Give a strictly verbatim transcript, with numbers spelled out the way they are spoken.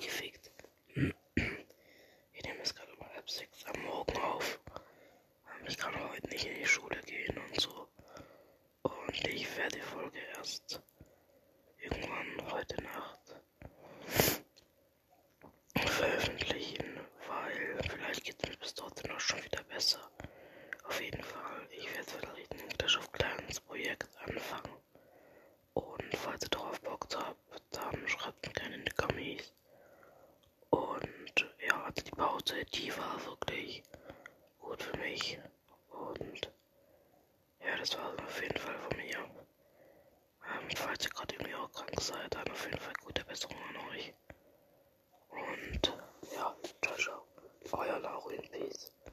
gefickt. Ich nehme es gerade um halb sechs am Morgen auf. Ich kann heute nicht in die Schule gehen und so. Und ich werde die Folge erst irgendwann heute Nacht veröffentlichen, weil vielleicht geht es mir bis dorthin auch schon wieder besser. Auf jeden Fall, ich werde vielleicht ein Clash of Clans Projekt anfangen. Und falls ihr darauf Bock habt, dann schreibt mir gerne in die Kommis. Und ja, also die Pause, die war